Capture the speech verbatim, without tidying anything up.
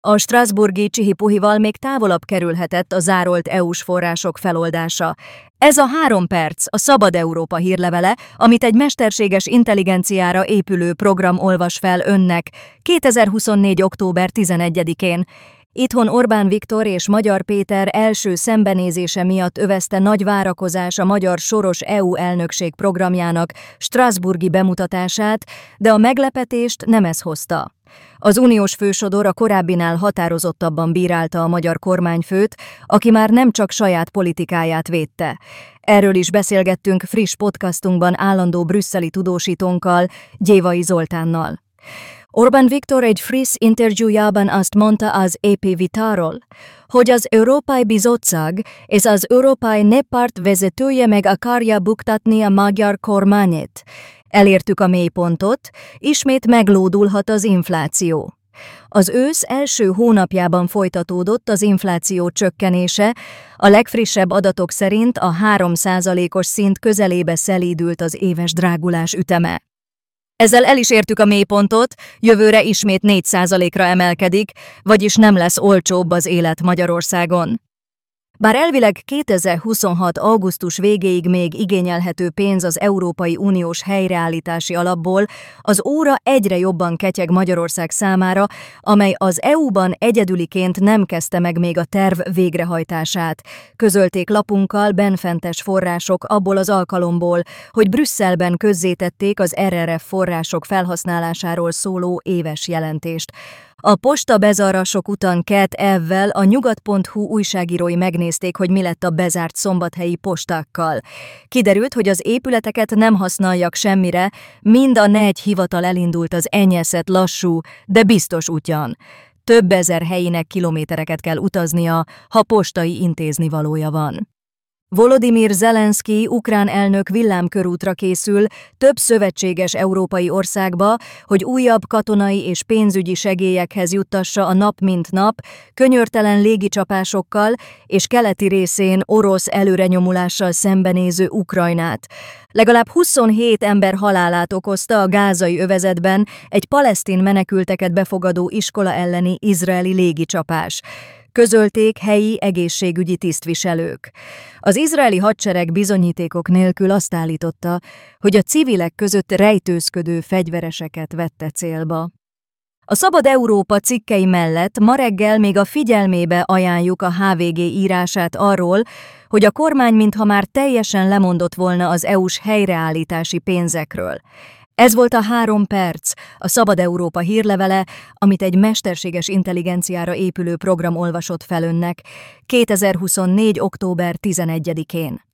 A strasbourgi csihipuhival még távolabb kerülhetett a zárolt é u-s források feloldása. Ez a három perc a Szabad Európa hírlevele, amit egy mesterséges intelligenciára épülő program olvas fel önnek kétezer-huszonnégy. október tizenegyedikén. Itthon Orbán Viktor és Magyar Péter első szembenézése miatt övezte nagy várakozás a magyar soros é u elnökség programjának strasbourgi bemutatását, de a meglepetést nem ez hozta. Az uniós fősodor a korábbinál határozottabban bírálta a magyar kormányfőt, aki már nem csak saját politikáját védte. Erről is beszélgettünk friss podcastunkban állandó brüsszeli tudósítónkkal, Gyévai Zoltánnal. Orbán Viktor egy friss interjújában azt mondta az é pé Vitáról, hogy az Európai Bizottság és az Európai Néppárt vezetője meg akarja buktatni a magyar kormányét. Elértük a mélypontot, ismét meglódulhat az infláció. Az ősz első hónapjában folytatódott az infláció csökkenése, a legfrissebb adatok szerint a három százalékos szint közelébe szelídült az éves drágulás üteme. Ezzel el is értük a mélypontot, jövőre ismét négy százalékra emelkedik, vagyis nem lesz olcsóbb az élet Magyarországon. Bár elvileg kétezer-huszonhat. augusztus végéig még igényelhető pénz az Európai Uniós helyreállítási alapból, az óra egyre jobban ketyeg Magyarország számára, amely az é u-ban egyedüliként nem kezdte meg még a terv végrehajtását. Közölték lapunkkal benfentes források abból az alkalomból, hogy Brüsszelben közzétették az er er ef források felhasználásáról szóló éves jelentést. A posta bezárások után Ket Evvel a nyugat pont hu újságírói megnézték, hogy mi lett a bezárt szombathelyi postákkal. Kiderült, hogy az épületeket nem használják semmire, mind a négy hivatal elindult az enyeszett lassú, de biztos útján. Több ezer helyinek kilométereket kell utaznia, ha postai intéznivalója van. Volodymyr Zelenszky ukrán elnök villámkörútra készül több szövetséges európai országba, hogy újabb katonai és pénzügyi segélyekhez juttassa a nap mint nap, könyörtelen légicsapásokkal és keleti részén orosz előrenyomulással szembenéző Ukrajnát. Legalább huszonhét ember halálát okozta a gázai övezetben egy palesztin menekülteket befogadó iskola elleni izraeli légicsapás. Közölték helyi egészségügyi tisztviselők. Az izraeli hadsereg bizonyítékok nélkül azt állította, hogy a civilek között rejtőzködő fegyvereseket vette célba. A Szabad Európa cikkei mellett ma reggel még a figyelmébe ajánljuk a há vé gé írását arról, hogy a kormány mintha már teljesen lemondott volna az é u-s helyreállítási pénzekről. Ez volt a három perc, a Szabad Európa hírlevele, amit egy mesterséges intelligenciára épülő program olvasott fel önnek kétezer-huszonnégy. október tizenegyedikén.